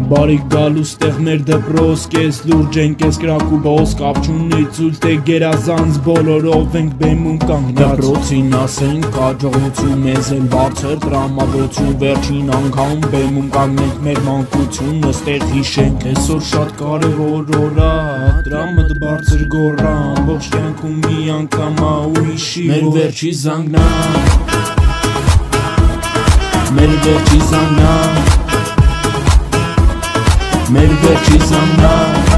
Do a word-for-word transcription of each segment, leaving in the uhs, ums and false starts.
Բարիք գալու ստեղ մեր դպրոց կես լուրջ ենք ես կրակ ու բոս կապ չունի ցույց թե գերազանց բոլորով ենք բեմում կանգնած դպրոցին ասենք աջողություն մեզ էլ բարձր տրամադրություն վերջին անգամ բեմում կանգնենք մեր մանկություն նստեղ հիշենք այսօր շատ կարևոր օր ա դրամը բարձր գոռա ամբողջ կյանքում մի անգամ ա ու հիշի մեր վերջի զանգնա մեր վերջի զանգնա մեր վերջի զանգնա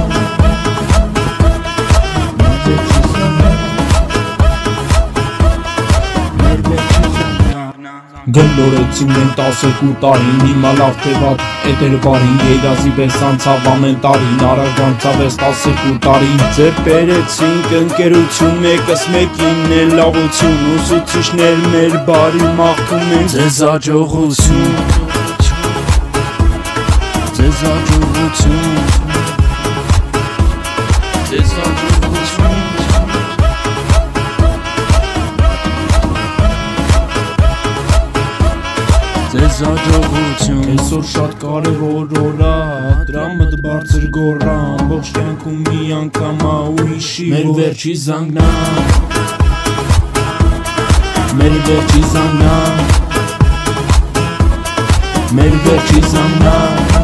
Գլորեցին են տասերկու տարին, հիմա լավ թե վատ էտեր բարին Երազի պես անցավ ամեն տարին, առաջ անցավ ես տասերկու տարին Ձեր բերեցինք ընկերություն մեկս մեկին է լավություն Ուսուցիչներ մեր բարի մաղթում են ձեզ աջողություն Ձեզ աջողություն Ձեզ աջողություն Ձեզ աջողություն Այսօր շատ կարևոր օր ա Դրամը բարձր գոռա Ամբողջ կյանքում մի անգամ ա ու հիշի Մեր վերջի զանգնա Մեր վերջի զանգնա Մեր վերջի զանգնա